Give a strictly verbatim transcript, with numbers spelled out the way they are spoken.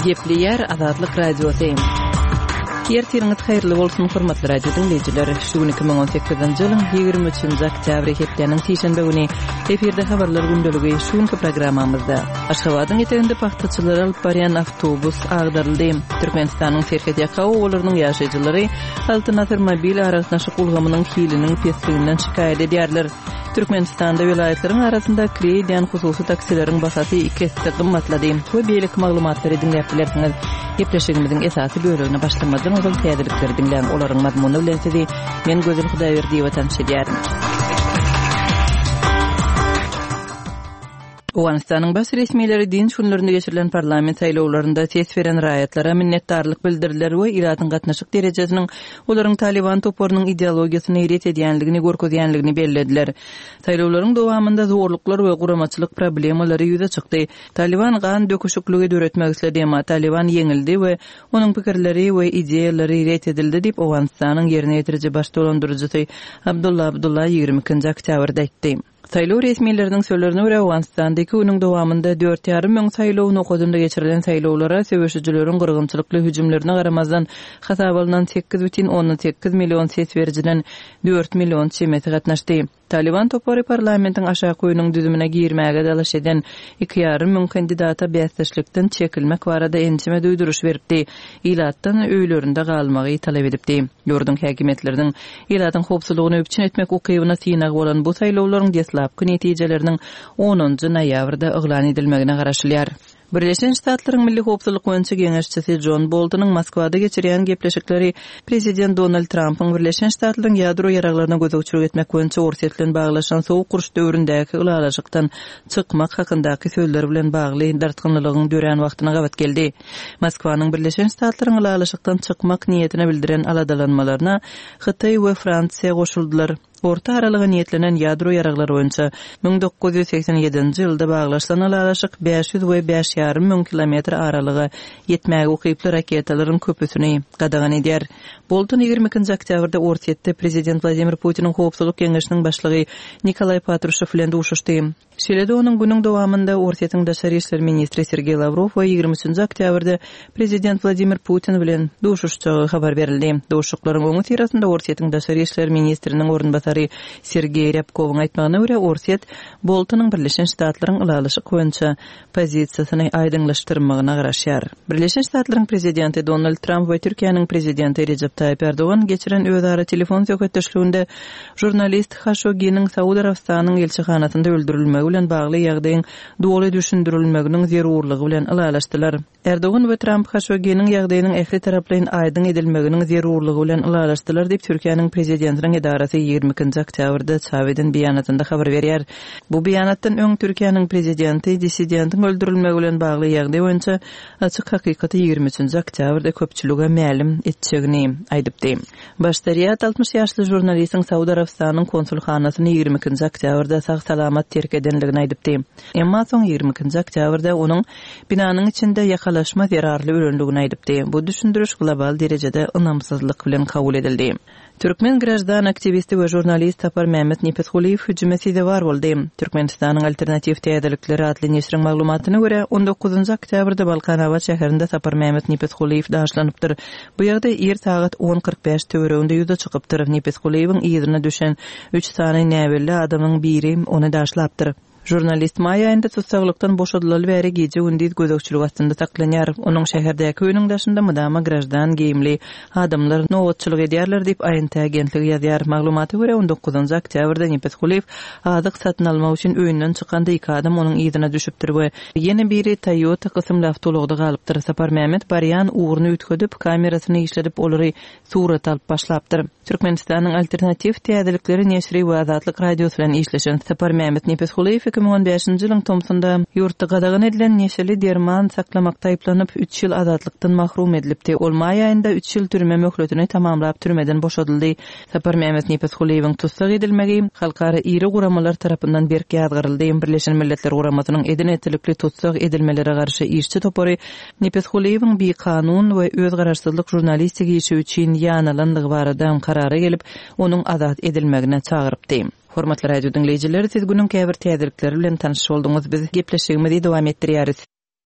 Gepli yer Azadlyk Radiosu. Yertiriňiz haýyrly bolsun hormatly radio dinleýijileri. Şu iki bin on sekizinji ýylyň ýigirme üçinji oktýabry hepdeniň tiýşembe güni efirde habarlar gündöligi şuňky programmamyzda Aşgabatyň eteginde paxtaçylar alyp barýan awtobus agdaryldy. Türkmenistanyň Serket ýaka owlarynyň ýaşaýjylary alternativ mobil araçnaşyk ulgamynyň hiliniň pesliginden şikaýet edýärler. Türkmenistanda vilayetlerin arasında krediýan hususy taksileriň basasy iki hisse gymmatlady. Bu beýlik maglumatlary dinläpdilersiňiz. Gepleşigimiziň esasy bölümine başlamadan ol täzelikleri dinläň olaryň mazmuny bilen sizi men Gözül Hudaýberdi watan şedýärim. Awganistanyň baş resmiýetleri din şunlarynda geçirilen parlament saýlawlarynda ses beren raýatlara minnetdarlyk bildirdiler we iratyň gatnaşyk derejesiniň olaryň Taliban toporunyň ideologiýasyny ýeret edýänligini görkezýänligini bellädiler. Saýlawlaryň dowamında zorluklar we guramaçylyk problemalary ýüze çykdy. Taliban gan döküşükligi döretmek istedi, emma Taliban ýeňildi we onuň pikirleri we ideýalary ýeret edildi diýip Awganistanyň ýerine ýetiriji baş dolandyrjysy Abdullah Abdullah ýigirme ikinji oktýabrda aýtdy. Saýlaw resmiýetleriniň sözlerine görä Awganistandaky günüň dowamında dört ýarrym müň saýlaw nokadynda geçirilen saýlawlara söwüşçileriň gyrgynçylykly hüjümlerine garamazdan hasap alynan sekiz бүтүн ондон sekiz million ses berjiden dört million çemeti gatnaşdy. Taliban topory parlamentiň aşağı koýunyň düzümine girmäge dalaş eden iki ýarrym müň kandidata bäsleşlikden çekilmek barada ençime duýduruş berdi. Ilatdan öýlerinde galmagy talap edipdi. Ýurdun häkimetleriň ilatyň howpsuzlygyny öpçün etmek ukybyna synagy bolan bu saýlawlaryň deslapky netijelerining onunji noýabrda eglan edilmegine garaşylýar. Birleşen Ştatlaryň Milli Howpsuzlyk boýunça geňeşçisi John Boltonyň Moskwada geçirýän gepleşikleri Prezident Donald Trumpyň Birleşen Ştatlaryň ýadro ýaraglaryna gözükçülük etmek boýunça orsetlen baglaşan soğuk guruş döwründäki ulalaşykdan çykmak hakyndaky sözleri bilen bagly dartgynlygyň dören wagtyna gabat geldi. Moskwanyň Birleşen Ştatlaryň ulalaşykdan çykmak niýetine bildiren aladalanmalaryna Hytaý we Fransiýa goşuldylar. Orta aralyga niýetlenen ýadro ýaraglary boýunça müň dokuz ýüz seksen ýedinji ýylda baglaşylan alalaşyk beş ýüz we beş ýarrym müň kilometr aralyga ýetmäge ukyply raketalaryň köpüsini gadagan edýär. Bolton ýigirme ikinji oktýabrda Orsetde Prezident Vladimir Putiniň howpsuzlyk keňeşiniň başlygy Nikolay Patrushev bilen duşuşdy. Şeýle-de onuň günüň dowamında Orsetiň daşary işler ministri Sergey Lavrov we ýigirme üçinji oktýabrda Prezident Vladimir Putin bilen duşuşjagy habar berildi. Duşuklaryň oňy tirasynda Orsetiň daşary işler ministriniň ornbasary Sergey Ryabkowyň aýtmagyna görä Orset Boltonyň Birleşen Ştatlaryň ulalaşyk boýunça pozisiýasyny aýdynlaşdyrmagyna garaşýar. Birleşen Ştatlaryň prezidenti Donald Trump we Türkiýanyň prezidenti Recep Tayyip Erdogan geçiren özara telefon söhbetleşiginde jurnalist Khashoggi'niň Saudy Arabistanynyň elçihanasynda öldürilmegi bilen bagly ýagdaýyň doly düşündirilmeginiň zerurlygy bilen ulalaşdylar. Erdogan we Trump Khashoggi'niň ýagdaýynyň ähli taraplaryň aýdyn edilmeginiň zerurlygy bilen ulalaşdylar diýip Türkiýanyň prezidentiniň edarasy ýigirme ikinji oktýabrda çaweden beýanatynda habar berýär. Bu beýanatdan öň Türkiýanyň prezidenti dissidentiň öldürilmegi bilen bagly ýagdaý boýunça açyk hakykaty ýigirme üçinji oktýabrda köpçülige ma'lum etjegini aýdypdy. Başdariýat altmış ýaşly jurnalistiň Saudy Arabistanynyň konsulxanasyny ýigirme ikinji oktýabrda sag-salamat terk edenligini aýdypdy. Emma soň ýigirme ikinji oktýabrda onuň binanyň içinde ýakalaşma zerarly ölenligini aýdypdy. Bu düşündiriş global derejede ynamsyzlyk bilen kabul edildi. Türkmen grajdan aktivisti we jurnalist Sapar Mehmet Nipetguliyev hüjümesinde bar boldy. Türkmenistanyň alternativ täzelikleri adly neşriň maglumatyna görä on dokuzunji oktýabrda Balkanova şäherinde Sapar Mehmet Nipetguliyev daşlanypdyr. Bu ýagda er sagat on kırk beş töwereginde ýüze çykypdyr. Nipetguliyewiň ýerine düşen üç sany näwelli adamyň biri ony daşlapdyr. Jurnalist Maya ýylynda tutsaglykdan boşadylaly bäri gece gündüz gözükçülük astynda saklanýar. Onuň şäherdäki öýüniň daşynda mydama grajdan geyimli adamlar nowatçylyk edýärler diýip aýynty agentligi ýazýar. Maglumaty görä on dokuzunji oktýabrda Nipetguliyew adyk satyn almak üçin öýünden çykanda iki adam onuň ýerine düşüpdir we ýene biri Toyota kysymly awtologda galypdyr. Sapar Mehmet barýan uğruny ütkedip kamerasyny işledip olary surat alyp başlapdyr. Türkmenistanyň alternativ täzelikleri neşri we Azatlyk radiosu bilen işleşen Sapar Mehmet Nipetguliyew iki bin on beşinji ýylyň Tomsonda ýurtda gadagan edilen neşeli derman saklamakda aýplanyp üç ýyl azatlykdan mahrum edilipdi. Ol may aýynda üç ýyl türme möhletini tamamlap türmeden boşadyldy. Sapar Mehmet Nipetguliyewiň tutsak edilmegi halkara iri guramalar tarapyndan berk ýazgyryldy. Birleşen Milletler Guramasynyň edin etlikli tutsak edilmelere garşy işçi topory Nipetguliyewiň bir kanun we öz garaşsyzlyk jurnalistik işi üçin ýanalandygy barada karara gelip onuň azat edilmegine çagyrypdy. Hormatly radio dinleyijiler, siz günün käbir täzelikleri bilen tanyş bolduňyz. Biz gepleşigimizi dowam etdirýäris.